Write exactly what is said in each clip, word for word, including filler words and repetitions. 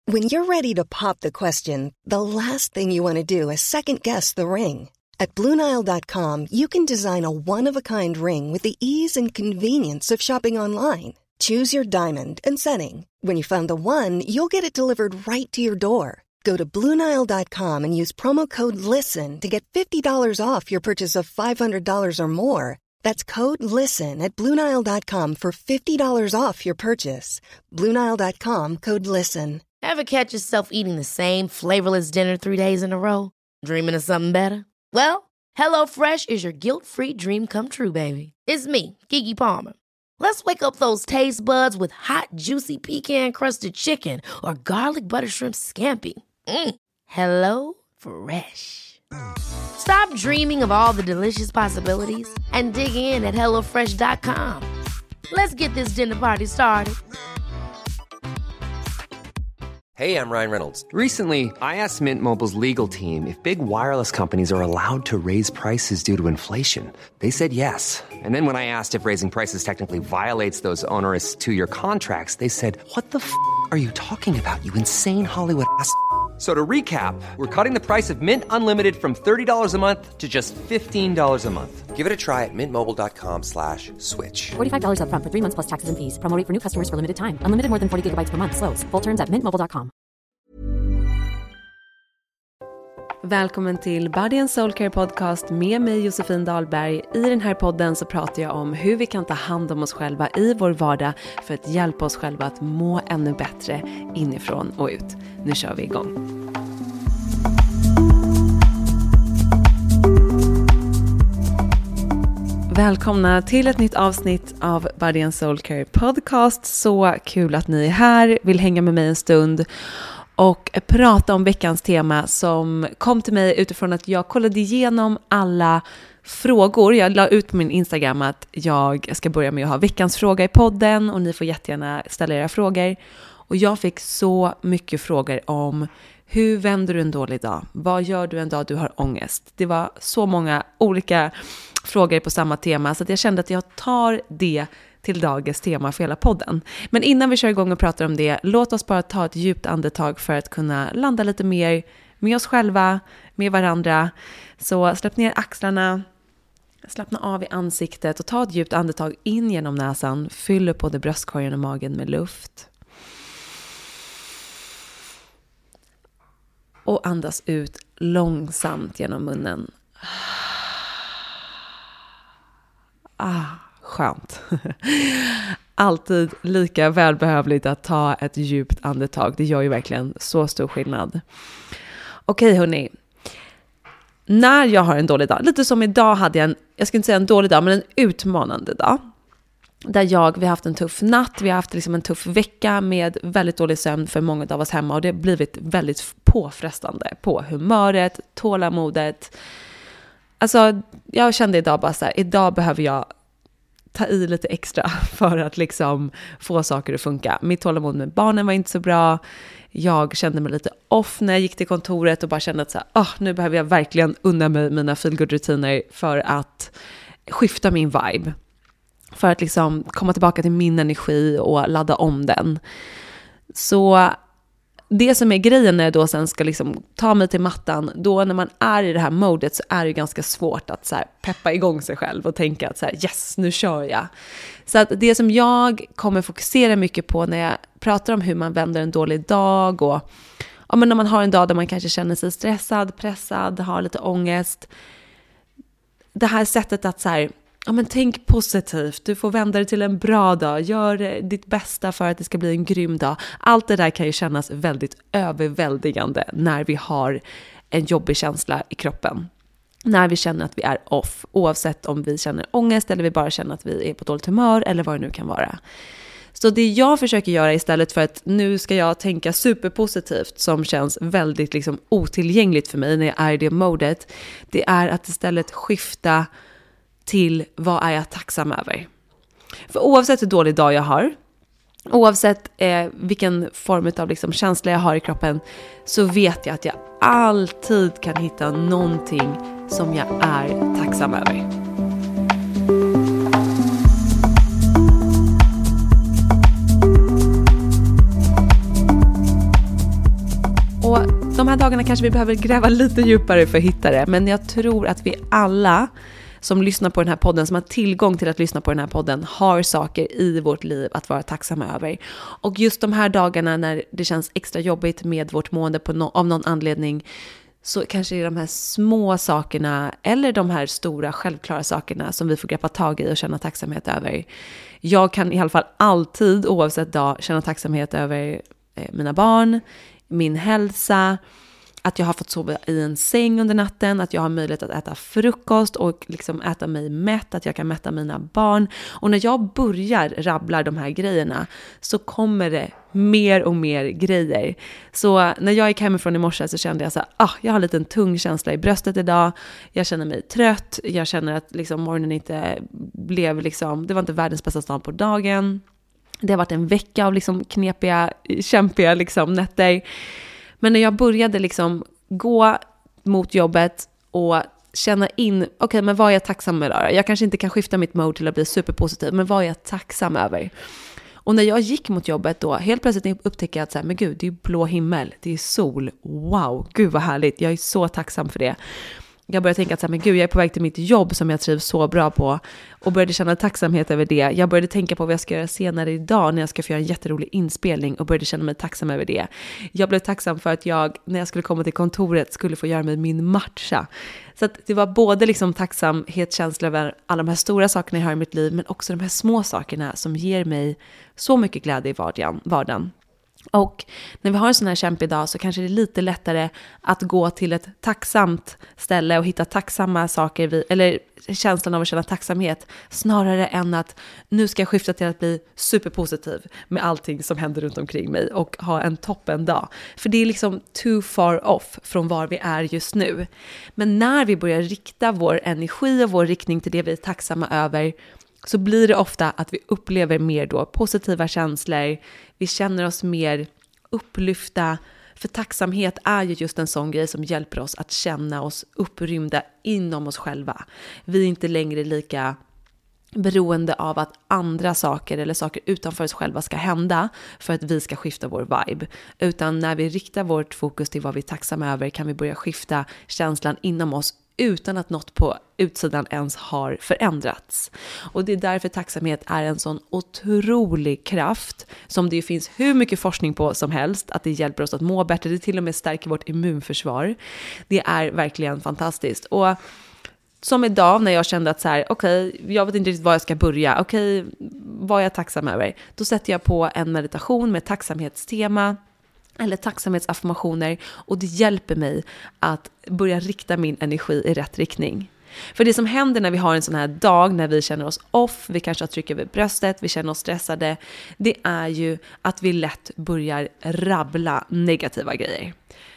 When you're ready to pop the question, the last thing you want to do is second-guess the ring. At Blue Nile dot com, you can design a one-of-a-kind ring with the ease and convenience of shopping online. Choose your diamond and setting. When you find the one, you'll get it delivered right to your door. Go to Blue Nile dot com and use promo code LISTEN to get fifty dollars off your purchase of five hundred dollars or more. That's code LISTEN at Blue Nile dot com for fifty dollars off your purchase. Blue Nile dot com, code LISTEN. Ever catch yourself eating the same flavorless dinner three days in a row? Dreaming of something better? Well, HelloFresh is your guilt-free dream come true, baby. It's me, Keke Palmer. Let's wake up those taste buds with hot, juicy pecan-crusted chicken or garlic butter shrimp scampi. Mm. Hello Fresh. Stop dreaming of all the delicious possibilities and dig in at hello fresh dot com. Let's get this dinner party started. Hey, I'm Ryan Reynolds. Recently, I asked Mint Mobile's legal team if big wireless companies are allowed to raise prices due to inflation. They said yes. And then when I asked if raising prices technically violates those onerous two-year contracts, they said, what the f*** are you talking about, you insane Hollywood ass f- So to recap, we're cutting the price of Mint Unlimited from thirty dollars a month to just fifteen dollars a month. Give it a try at mintmobile.com slash switch. forty-five dollars up front for three months plus taxes and fees. Promo rate for new customers for limited time. Unlimited more than forty gigabytes per month. Slows full terms at mint mobile dot com. Välkommen till Body and Soul Care Podcast med mig Josefin Dahlberg. I den här podden så pratar jag om hur vi kan ta hand om oss själva i vår vardag för att hjälpa oss själva att må ännu bättre inifrån och ut. Nu kör vi igång. Välkomna till ett nytt avsnitt av Body and Soul Care Podcast. Så kul att ni är här, vill hänga med mig en stund och prata om veckans tema som kom till mig utifrån att jag kollade igenom alla frågor. Jag la ut på min Instagram att jag ska börja med att ha veckans fråga i podden och ni får jättegärna ställa era frågor. Och jag fick så mycket frågor om hur vänder du en dålig dag? Vad gör du en dag du har ångest? Det var så många olika frågor på samma tema så att jag kände att jag tar det till dagens tema för hela podden. Men innan vi kör igång och pratar om det, låt oss bara ta ett djupt andetag för att kunna landa lite mer med oss själva, med varandra. Så släpp ner axlarna, slappna av i ansiktet och ta ett djupt andetag in genom näsan. Fyll upp både bröstkorgen och magen med luft. Och andas ut långsamt genom munnen. Ah, skönt. Alltid lika välbehövligt att ta ett djupt andetag. Det gör ju verkligen så stor skillnad. Okej hörni. När jag har en dålig dag, lite som idag hade jag en, jag ska inte säga en dålig dag, men en utmanande dag. Där jag, vi har haft en tuff natt, vi har haft liksom en tuff vecka med väldigt dålig sömn för många av oss hemma. Och det har blivit väldigt påfrestande på humöret, tålamodet. Alltså jag kände idag bara så här, idag behöver jag ta i lite extra för att liksom få saker att funka. Mitt tålamod med barnen var inte så bra. Jag kände mig lite off när jag gick till kontoret och bara kände att så här, oh, nu behöver jag verkligen unna mig mina feelgood-rutiner för att skifta min vibe. För att liksom komma tillbaka till min energi och ladda om den. Så det som är grejen när jag då sen ska liksom ta mig till mattan, då när man är i det här modet så är det ganska svårt att så här peppa igång sig själv och tänka att så här, yes, nu kör jag. Så att det som jag kommer fokusera mycket på när jag pratar om hur man vänder en dålig dag och ja, men när man har en dag där man kanske känner sig stressad, pressad, har lite ångest. Det här sättet att så här, ja, men tänk positivt, du får vända det till en bra dag, gör ditt bästa för att det ska bli en grym dag. Allt det där kan ju kännas väldigt överväldigande när vi har en jobbig känsla i kroppen. När vi känner att vi är off, oavsett om vi känner ångest eller vi bara känner att vi är på dåligt humör eller vad det nu kan vara. Så det jag försöker göra istället för att nu ska jag tänka superpositivt som känns väldigt liksom otillgängligt för mig när jag är i det modet, det är att istället skifta till vad är jag tacksam över. För oavsett hur dålig dag jag har, oavsett eh, vilken form av liksom känsla jag har i kroppen, så vet jag att jag alltid kan hitta någonting som jag är tacksam över. Och de här dagarna kanske vi behöver gräva lite djupare för att hitta det. Men jag tror att vi alla som lyssnar på den här podden, som har tillgång till att lyssna på den här podden, har saker i vårt liv att vara tacksamma över. Och just de här dagarna när det känns extra jobbigt med vårt mående på no- av någon anledning, så kanske det är de här små sakerna eller de här stora självklara sakerna som vi får greppa tag i och känna tacksamhet över. Jag kan i alla fall alltid, oavsett dag, känna tacksamhet över eh, mina barn, min hälsa, att jag har fått sova i en säng under natten, att jag har möjlighet att äta frukost och liksom äta mig mätt, att jag kan mätta mina barn. Och när jag börjar rabbla de här grejerna så kommer det mer och mer grejer. Så när jag gick hemifrån i morse så kände jag så här, ah, jag har en liten tung känsla i bröstet idag. Jag känner mig trött, jag känner att liksom morgonen inte blev liksom, det var inte världens bästa start på dagen. Det har varit en vecka av liksom knepiga, kämpiga liksom nätter. Men när jag började liksom gå mot jobbet och känna in, okej, okay, men vad är jag tacksam över? Jag kanske inte kan skifta mitt mode till att bli superpositiv, men vad är jag tacksam över? Och när jag gick mot jobbet då, helt plötsligt upptäckte jag att så här, men gud, det är blå himmel, det är sol, wow, gud vad härligt, jag är så tacksam för det. Jag började tänka att så här, men gud, jag är på väg till mitt jobb som jag trivs så bra på, och började känna tacksamhet över det. Jag började tänka på vad jag ska göra senare idag när jag ska få göra en jätterolig inspelning, och började känna mig tacksam över det. Jag blev tacksam för att jag, när jag skulle komma till kontoret, skulle få göra mig min matcha. Så att det var både liksom tacksamhetskänsla över alla de här stora sakerna jag har i mitt liv, men också de här små sakerna som ger mig så mycket glädje i vardagen. vardagen. Och när vi har en sån här kämpig dag så kanske det är lite lättare att gå till ett tacksamt ställe och hitta tacksamma saker, vid, eller känslan av att känna tacksamhet, snarare än att nu ska jag skifta till att bli superpositiv med allting som händer runt omkring mig och ha en toppen dag. För det är liksom too far off från var vi är just nu. Men när vi börjar rikta vår energi och vår riktning till det vi är tacksamma över, så blir det ofta att vi upplever mer då positiva känslor. Vi känner oss mer upplyfta. För tacksamhet är ju just en sån grej som hjälper oss att känna oss upprymda inom oss själva. Vi är inte längre lika beroende av att andra saker eller saker utanför oss själva ska hända för att vi ska skifta vår vibe. Utan när vi riktar vårt fokus till vad vi är tacksamma över kan vi börja skifta känslan inom oss utan att något på utsidan ens har förändrats. Och det är därför tacksamhet är en sån otrolig kraft som det ju finns hur mycket forskning på som helst, att det hjälper oss att må bättre, det till och med stärker vårt immunförsvar. Det är verkligen fantastiskt. Och som idag när jag kände att så här, okej, okay, jag vet inte riktigt var jag ska börja, okej, okay, vad är jag tacksam över? Då sätter jag på en meditation med tacksamhetstema eller tacksamhetsaffirmationer, och det hjälper mig att börja rikta min energi i rätt riktning. För det som händer när vi har en sån här dag, när vi känner oss off, vi kanske har tryck över bröstet, vi känner oss stressade, det är ju att vi lätt börjar rabbla negativa grejer.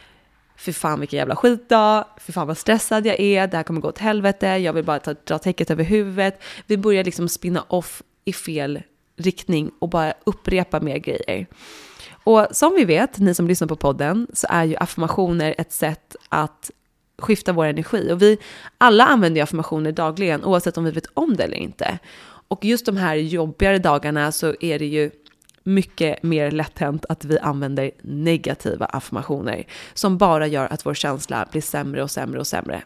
För fan vilken jävla skitdag, för fan vad stressad jag är, det här kommer gå åt helvete, jag vill bara ta, dra täcket över huvudet. Vi börjar liksom spinna off i fel riktning och bara upprepa mer grejer. Och som vi vet, ni som lyssnar på podden, så är ju affirmationer ett sätt att skifta vår energi. Och vi alla använder ju affirmationer dagligen, oavsett om vi vet om det eller inte. Och just de här jobbigare dagarna så är det ju mycket mer lätt hänt att vi använder negativa affirmationer som bara gör att vår känsla blir sämre och sämre och sämre.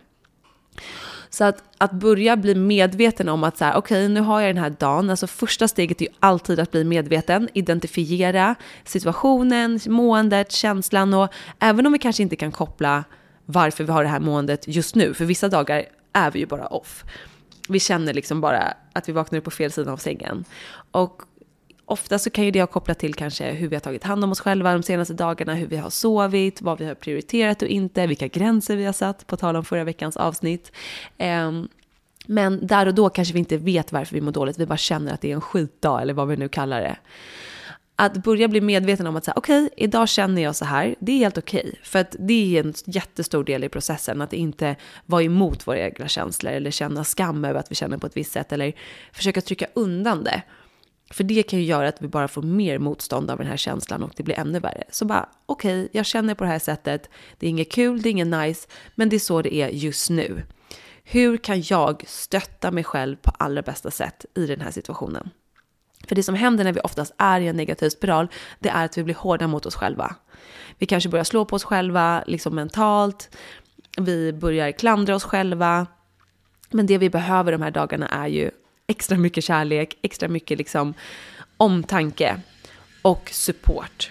Så att, att börja bli medveten om att så här, okej, nu har jag den här dagen. Alltså första steget är ju alltid att bli medveten, identifiera situationen, måendet, känslan, och även om vi kanske inte kan koppla varför vi har det här måendet just nu, för vissa dagar är vi ju bara off. Vi känner liksom bara att vi vaknar upp på fel sida av sängen. Och ofta så kan ju det ha kopplat till kanske hur vi har tagit hand om oss själva de senaste dagarna, hur vi har sovit, vad vi har prioriterat och inte, vilka gränser vi har satt, på tal om förra veckans avsnitt. Um, men där och då kanske vi inte vet varför vi mår dåligt, vi bara känner att det är en skitdag eller vad vi nu kallar det. Att börja bli medveten om att säga, okej, okay, idag känner jag så här, det är helt okej. Okay. För att det är en jättestor del i processen, att inte vara emot våra egna känslor eller känna skam över att vi känner på ett visst sätt eller försöka trycka undan det. För det kan ju göra att vi bara får mer motstånd av den här känslan och det blir ännu värre. Så bara, okej, okay, jag känner på det här sättet. Det är inget kul, det är inget nice, men det är så det är just nu. Hur kan jag stötta mig själv på allra bästa sätt i den här situationen? För det som händer när vi oftast är i en negativ spiral, det är att vi blir hårda mot oss själva. Vi kanske börjar slå på oss själva liksom mentalt. Vi börjar klandra oss själva. Men det vi behöver de här dagarna är ju extra mycket kärlek, extra mycket liksom omtanke och support.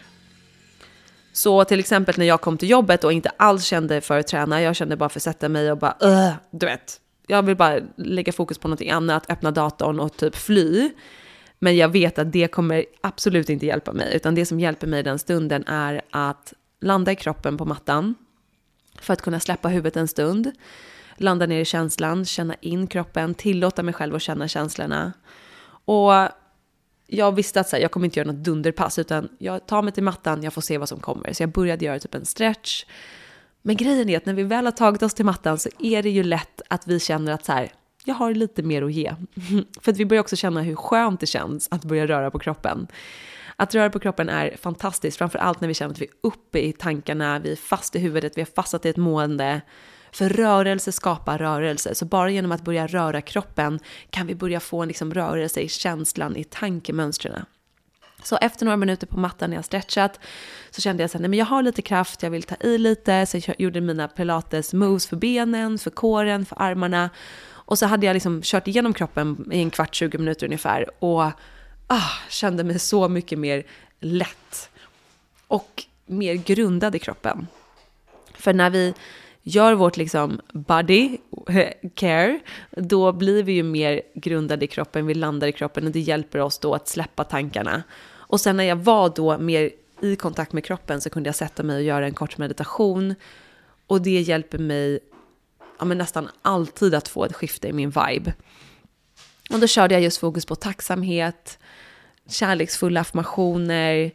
Så till exempel när jag kom till jobbet och inte alls kände för att träna, jag kände bara för att sätta mig och bara, uh, du vet, jag vill bara lägga fokus på något annat, öppna datorn och typ fly. Men jag vet att det kommer absolut inte hjälpa mig, utan det som hjälper mig den stunden är att landa i kroppen på mattan för att kunna släppa huvudet en stund. Landa ner i känslan, känna in kroppen, tillåta mig själv att känna känslorna. Och jag visste att så här, jag kommer inte göra något dunderpass, utan jag tar mig till mattan, jag får se vad som kommer. Så jag började göra typ en stretch. Men grejen är att när vi väl har tagit oss till mattan så är det ju lätt att vi känner att så här, jag har lite mer att ge. För att vi börjar också känna hur skönt det känns att börja röra på kroppen. Att röra på kroppen är fantastiskt, framförallt när vi känner att vi är uppe i tankarna, vi är fast i huvudet, vi är fastnat i ett mående. För rörelse skapar rörelse, så bara genom att börja röra kroppen kan vi börja få en liksom rörelse i känslan, i tankemönstren. Så efter några minuter på mattan när jag stretchat så kände jag så här, nej men jag har lite kraft, jag vill ta i lite. Så jag gjorde mina pilates moves för benen, för kåren, för armarna. Och så hade jag liksom kört igenom kroppen i en kvart, tjugo minuter ungefär. Och ah, kände mig så mycket mer lätt och mer grundad i kroppen. För när vi gör vårt liksom body care, då blir vi ju mer grundade i kroppen, vi landar i kroppen och det hjälper oss då att släppa tankarna. Och sen när jag var då mer i kontakt med kroppen så kunde jag sätta mig och göra en kort meditation, och det hjälper mig ja, men nästan alltid att få ett skifte i min vibe. Och då körde jag just fokus på tacksamhet, kärleksfulla affirmationer,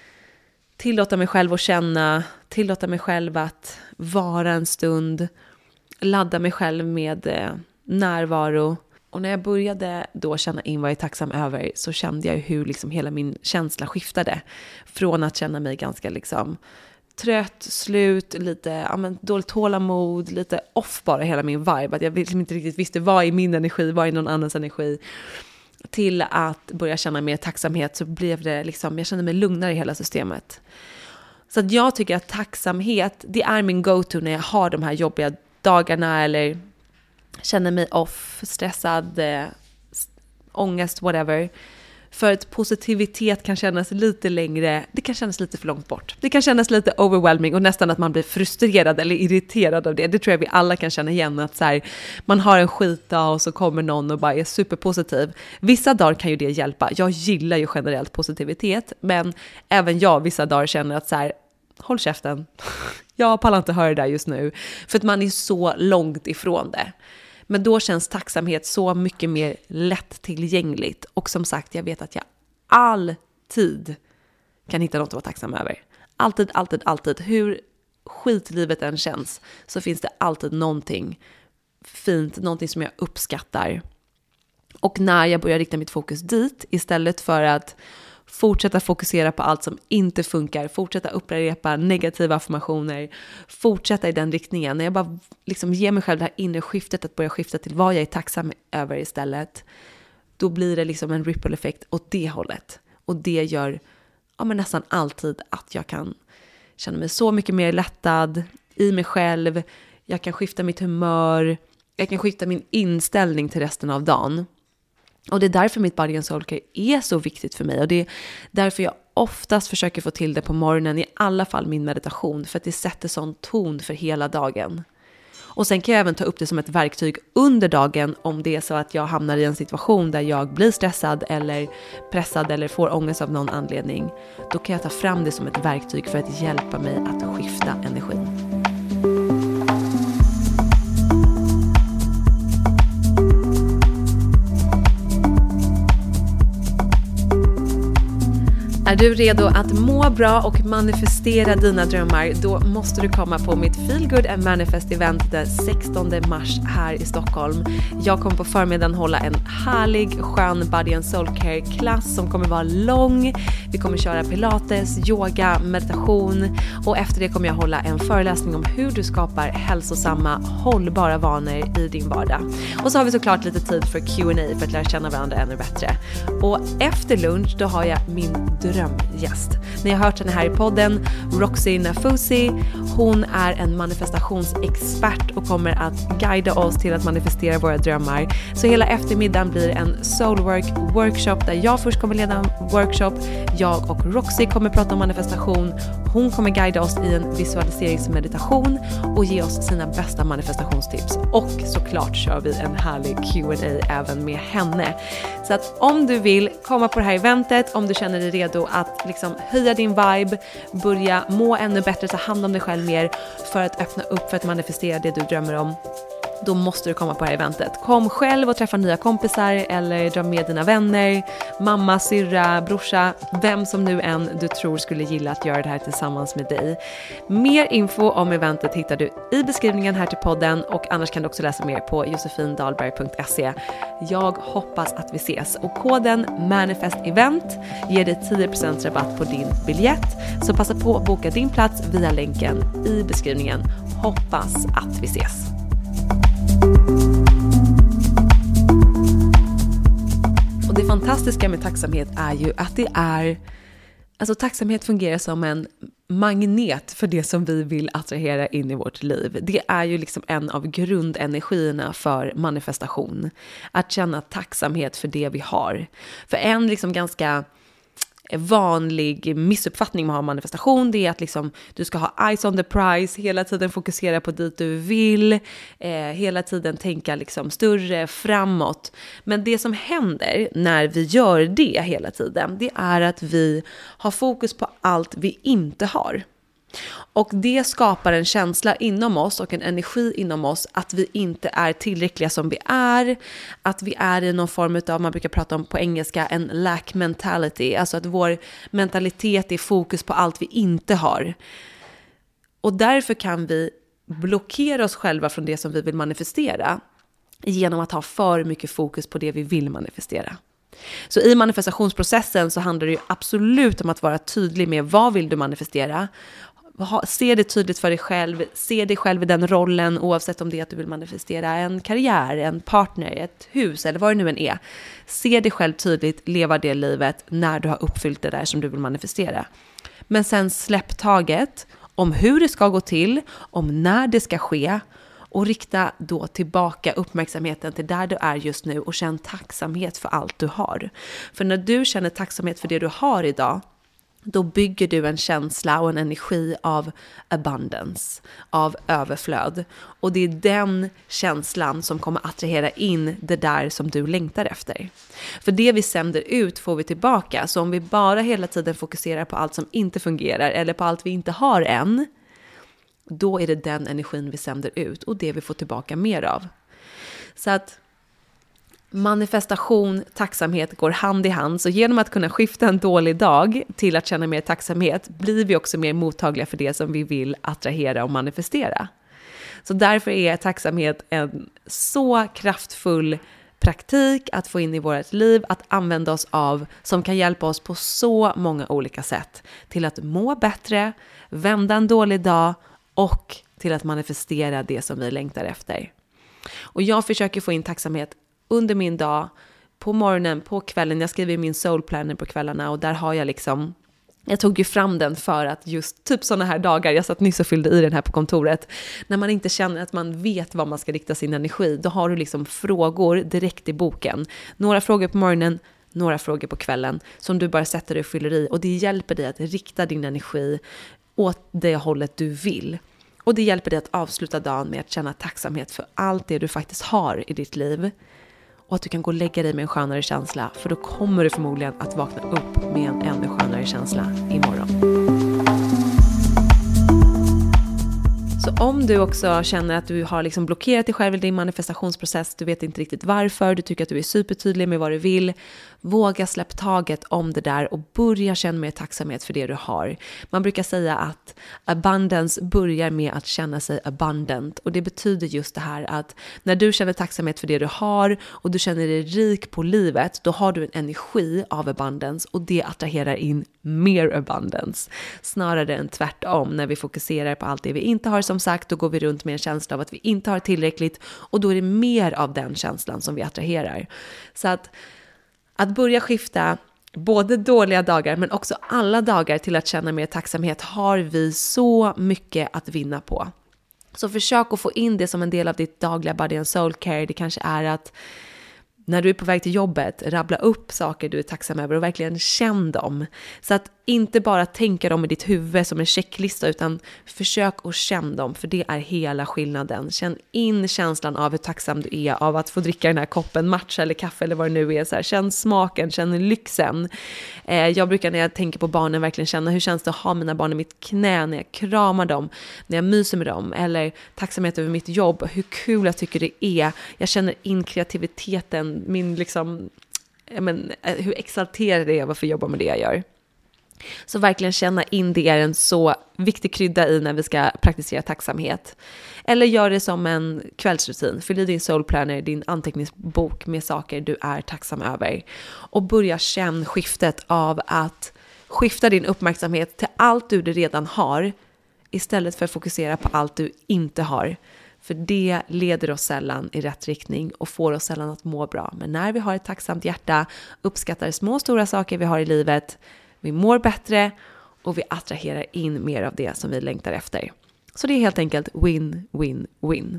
tillåta mig själv att känna, tillåta mig själv att vara en stund, ladda mig själv med eh, närvaro. Och när jag började då känna in vad jag är tacksam över, så kände jag hur liksom hela min känsla skiftade. Från att känna mig ganska liksom trött, slut, lite ja, men dåligt tålamod, lite off bara hela min vibe. Att jag liksom inte riktigt visste vad är min energi, vad är någon annans energi. Till att börja känna mer tacksamhet så blev det liksom, jag kände mig lugnare i hela systemet. Så att jag tycker att tacksamhet, det är min go-to när jag har de här jobbiga dagarna eller känner mig off, stressad, äh, ångest, whatever. För att positivitet kan kännas lite längre, det kan kännas lite för långt bort. Det kan kännas lite overwhelming och nästan att man blir frustrerad eller irriterad av det. Det tror jag vi alla kan känna igen, att så här, man har en skitdag och så kommer någon och bara är superpositiv. Vissa dagar kan ju det hjälpa. Jag gillar ju generellt positivitet, men även jag vissa dagar känner att så här, håll käften. Jag pallar inte höra det där just nu. För att man är så långt ifrån det. Men då känns tacksamhet så mycket mer lättillgängligt. Och som sagt, jag vet att jag alltid kan hitta något att vara tacksam över. Alltid, alltid, alltid. Hur skitlivet än känns så finns det alltid någonting fint, någonting som jag uppskattar. Och när jag börjar rikta mitt fokus dit istället för att fortsätta fokusera på allt som inte funkar, fortsätta upprepa negativa affirmationer, fortsätta i den riktningen. När jag bara liksom ger mig själv det här inre skiftet att börja skifta till vad jag är tacksam över istället, då blir det liksom en ripple-effekt åt det hållet. Och det gör ja, men nästan alltid att jag kan känna mig så mycket mer lättad i mig själv. Jag kan skifta mitt humör, jag kan skifta min inställning till resten av dagen. Och det är därför mitt Body and Soul Care är så viktigt för mig. Och det är därför jag oftast försöker få till det på morgonen, i alla fall min meditation. För att det sätter sån ton för hela dagen. Och sen kan jag även ta upp det som ett verktyg under dagen om det är så att jag hamnar i en situation där jag blir stressad eller pressad eller får ångest av någon anledning. Då kan jag ta fram det som ett verktyg för att hjälpa mig att skifta energin. Är du redo att må bra och manifestera dina drömmar? Då måste du komma på mitt Feel Good and Manifest event den sextonde mars här i Stockholm. Jag kommer på förmiddagen hålla en härlig, skön body and soul care klass som kommer vara lång. Vi kommer köra pilates, yoga, meditation och efter det kommer jag hålla en föreläsning om hur du skapar hälsosamma, hållbara vanor i din vardag. Och så har vi såklart lite tid för Q and A för att lära känna varandra ännu bättre. Och efter lunch då har jag min drömgäst. Ni har hört henne här i podden, Roxy Nafousi. Hon är en manifestationsexpert och kommer att guida oss till att manifestera våra drömmar. Så hela eftermiddagen blir en soulwork workshop där jag först kommer leda en workshop. Jag och Roxy kommer prata om manifestation. Hon kommer guida oss i en visualiseringsmeditation och ge oss sina bästa manifestationstips. Och såklart kör vi en härlig Q and A även med henne. Så att om du vill komma på det här eventet, om du känner dig redo att liksom höja din vibe, börja må ännu bättre, ta hand om dig själv mer för att öppna upp för att manifestera det du drömmer om, då måste du komma på det här eventet. Kom själv och träffa nya kompisar eller dra med dina vänner, mamma, syrra, brorsa, vem som nu än du tror skulle gilla att göra det här tillsammans med dig. Mer info om eventet hittar du i beskrivningen här till podden och annars kan du också läsa mer på josefindalberg punkt se. Jag hoppas att vi ses och koden MANIFESTEVENT ger dig tio procent rabatt på din biljett, så passa på att boka din plats via länken i beskrivningen. Hoppas att vi ses. Och det fantastiska med tacksamhet är ju att det är, alltså tacksamhet fungerar som en magnet för det som vi vill attrahera in i vårt liv. Det är ju liksom en av grundenergierna för manifestation. Att känna tacksamhet för det vi har. För en liksom ganska vanlig missuppfattning man har manifestation, det är att liksom du ska ha eyes on the prize, hela tiden fokusera på dit du vill, eh, hela tiden tänka liksom större, framåt. Men det som händer när vi gör det hela tiden, det är att vi har fokus på allt vi inte har. Och det skapar en känsla inom oss och en energi inom oss att vi inte är tillräckliga som vi är. Att vi är i någon form av, man brukar prata om på engelska, en lack mentality. Alltså att vår mentalitet är fokus på allt vi inte har. Och därför kan vi blockera oss själva från det som vi vill manifestera genom att ha för mycket fokus på det vi vill manifestera. Så i manifestationsprocessen så handlar det ju absolut om att vara tydlig med vad vill du manifestera. Se det tydligt för dig själv, se dig själv i den rollen oavsett om det är att du vill manifestera en karriär, en partner, ett hus eller vad det nu än är. Se dig själv tydligt, leva det livet när du har uppfyllt det där som du vill manifestera. Men sen släpp taget om hur det ska gå till, om när det ska ske och rikta då tillbaka uppmärksamheten till där du är just nu och känn tacksamhet för allt du har. För när du känner tacksamhet för det du har idag, då bygger du en känsla och en energi av abundance, av överflöd. Och det är den känslan som kommer attrahera in det där som du längtar efter. För det vi sänder ut får vi tillbaka. Så om vi bara hela tiden fokuserar på allt som inte fungerar eller på allt vi inte har än, då är det den energin vi sänder ut och det vi får tillbaka mer av. Så att manifestation, tacksamhet går hand i hand. Så genom att kunna skifta en dålig dag till att känna mer tacksamhet blir vi också mer mottagliga för det som vi vill attrahera och manifestera. Så därför är tacksamhet en så kraftfull praktik att få in i vårt liv, att använda oss av, som kan hjälpa oss på så många olika sätt till att må bättre, vända en dålig dag och till att manifestera det som vi längtar efter. Och jag försöker få in tacksamhet under min dag, på morgonen, på kvällen. Jag skriver min soul planner på kvällarna och där har jag liksom, jag tog ju fram den för att just typ sådana här dagar, jag satt nyss och fyllde i den här på kontoret, när man inte känner att man vet vad man ska rikta sin energi, då har du liksom frågor direkt i boken. Några frågor på morgonen, några frågor på kvällen som du bara sätter dig och fyller i, och det hjälper dig att rikta din energi åt det hållet du vill. Och det hjälper dig att avsluta dagen med att känna tacksamhet för allt det du faktiskt har i ditt liv. Och att du kan gå och lägga dig med en skönare känsla. För då kommer du förmodligen att vakna upp med en ännu skönare känsla imorgon. Så om du också känner att du har liksom blockerat dig själv i din manifestationsprocess, du vet inte riktigt varför, du tycker att du är supertydlig med vad du vill, våga släpp taget om det där och börja känna mer tacksamhet för det du har. Man brukar säga att abundance börjar med att känna sig abundant, och det betyder just det här att när du känner tacksamhet för det du har och du känner dig rik på livet, då har du en energi av abundance och det attraherar in mer abundance. Snarare än tvärtom, när vi fokuserar på allt det vi inte har, som sagt, då går vi runt med en känsla av att vi inte har tillräckligt, och då är det mer av den känslan som vi attraherar. Så att, att börja skifta både dåliga dagar men också alla dagar till att känna mer tacksamhet har vi så mycket att vinna på. Så försök att få in det som en del av ditt dagliga body and soul care. Det kanske är att när du är på väg till jobbet, rabbla upp saker du är tacksam över och verkligen känn dem. Så att inte bara tänka dem i ditt huvud som en checklista, utan försök att känna dem, för det är hela skillnaden. Känn in känslan av hur tacksam du är av att få dricka den här koppen matcha eller kaffe eller vad det nu är. Så här, känn smaken, känn lyxen. Eh, jag brukar när jag tänker på barnen verkligen känna hur känns det att ha mina barn i mitt knä när jag kramar dem, när jag myser med dem, eller tacksamhet över mitt jobb, hur kul jag tycker det är. Jag känner in kreativiteten, min liksom, jag men, hur exalterad jag är varför jag jobbar med det jag gör. Så verkligen känna in det är en så viktig krydda i när vi ska praktisera tacksamhet. Eller gör det som en kvällsrutin. Fyll i din soul planner, din anteckningsbok med saker du är tacksam över. Och börja känna skiftet av att skifta din uppmärksamhet till allt du redan har, istället för att fokusera på allt du inte har. För det leder oss sällan i rätt riktning och får oss sällan att må bra. Men när vi har ett tacksamt hjärta, uppskattar små och stora saker vi har i livet, vi mår bättre och vi attraherar in mer av det som vi längtar efter. Så det är helt enkelt win, win, win.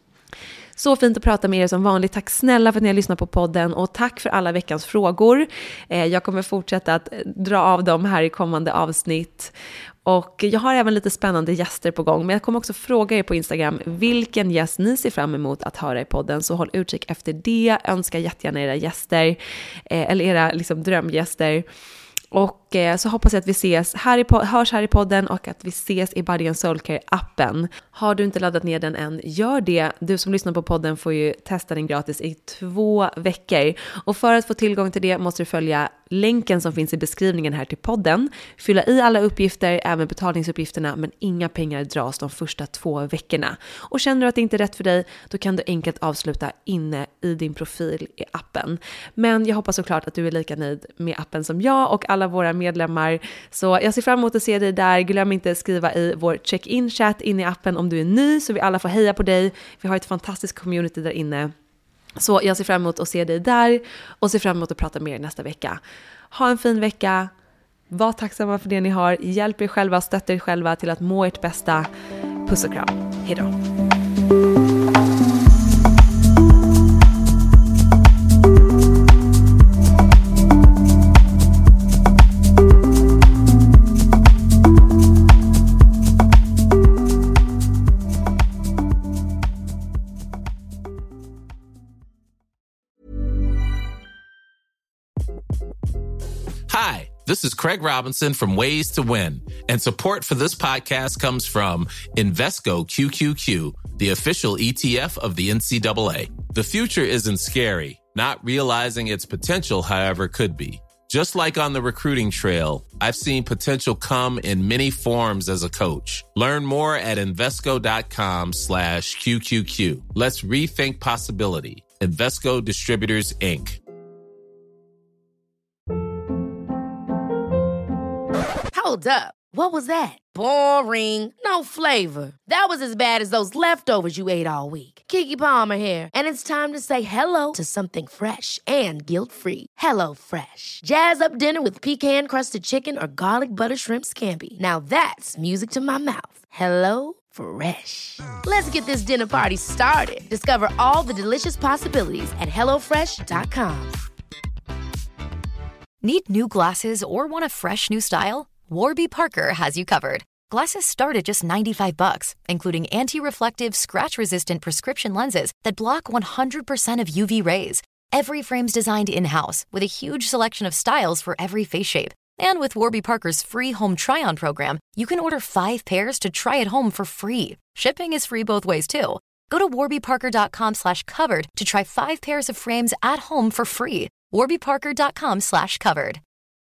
Så fint att prata med er som vanligt. Tack snälla för att ni har lyssnat på podden, och tack för alla veckans frågor. Jag kommer fortsätta att dra av dem här i kommande avsnitt. Och jag har även lite spännande gäster på gång, men jag kommer också fråga er på Instagram vilken gäst ni ser fram emot att höra i podden, så håll utkik efter det. Önska jättegärna era gäster eller era liksom drömgäster. Och eh, så hoppas jag att vi ses här i, hörs här i podden och att vi ses i Body and Soul Care-appen. Har du inte laddat ner den än, gör det. Du som lyssnar på podden får ju testa den gratis i två veckor. Och för att få tillgång till det måste du följa länken som finns i beskrivningen här till podden. Fylla i alla uppgifter, även betalningsuppgifterna, men inga pengar dras de första två veckorna. Och känner du att det inte är rätt för dig, då kan du enkelt avsluta inne i din profil i appen. Men jag hoppas såklart att du är lika nöjd med appen som jag och alla våra medlemmar. Så jag ser fram emot att se dig där. Glöm inte att skriva i vår check-in-chat in i appen om du är ny, så vi alla får heja på dig. Vi har ett fantastiskt community där inne. Så jag ser fram emot att se dig där och ser fram emot att prata med er nästa vecka. Ha en fin vecka. Var tacksamma för det ni har. Hjälp er själva, stötta er själva till att må ert bästa. Puss och kram. Hej då. Hi, this is Craig Robinson from Ways to Win, and support for this podcast comes from Invesco Q Q Q, the official E T F of the N C double A. The future isn't scary. Not realizing its potential, however, could be. Just like on the recruiting trail, I've seen potential come in many forms as a coach. Learn more at Invesco.com slash QQQ. Let's rethink possibility. Invesco Distributors, Incorporated. Hold up. What was that? Boring. No flavor. That was as bad as those leftovers you ate all week. Keke Palmer here. And it's time to say hello to something fresh and guilt-free. Hello Fresh. Jazz up dinner with pecan-crusted chicken or garlic butter shrimp scampi. Now that's music to my mouth. Hello Fresh. Let's get this dinner party started. Discover all the delicious possibilities at hello fresh dot com. Need new glasses or want a fresh new style? Warby Parker has you covered. Glasses start at just ninety-five bucks, including anti-reflective, scratch-resistant prescription lenses that block one hundred percent of U V rays. Every frame's designed in-house with a huge selection of styles for every face shape. And with Warby Parker's free home try-on program, you can order five pairs to try at home for free. Shipping is free both ways, too. Go to warbyparker.com slash covered to try five pairs of frames at home for free. warbyparker.com slash covered.